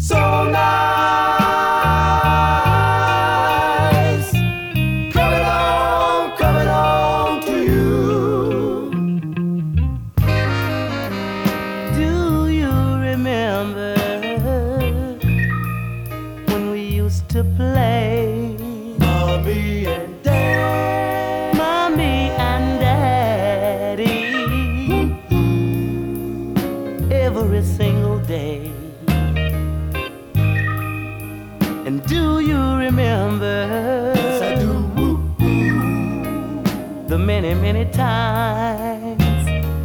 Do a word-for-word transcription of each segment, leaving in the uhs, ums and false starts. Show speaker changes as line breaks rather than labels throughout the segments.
so nice. Coming home, coming home to you.
Do you remember when we used to play?
Mommy and Dad,
Mommy and Daddy, every single day. And do you remember
yes I do.
the many, many times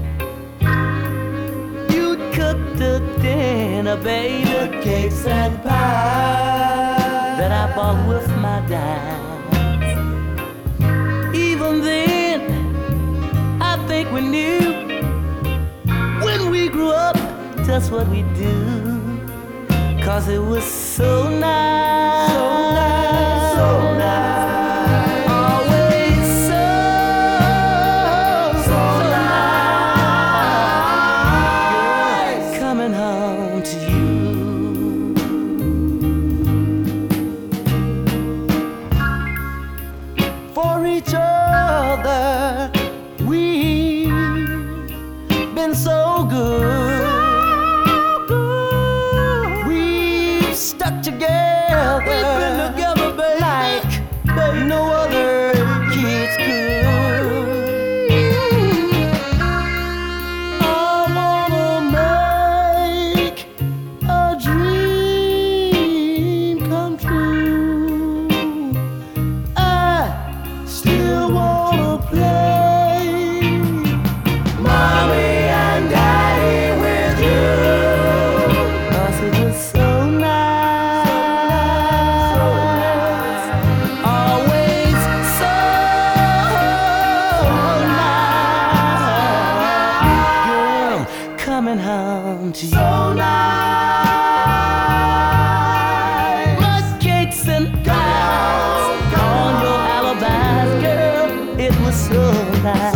you'd cook the dinner, baby,
The cakes and pies
that I bought with my dimes. Even then, I think we knew when we grew up just what we do, 'cause it was so nice,
so nice, so nice.
always so,
So
nice. Coming home to you.
For each other we've been so good, we've stuck together,
We've been together, baby,
like no other kids could. I wanna make a dream come true. I still wanna play Mommy and Daddy with you.
'Cause it was so nice,
So nice.
always so nice. Girl, coming home to you.
So nice.
Mud cakes and pies on your alibis, girl, it was so nice.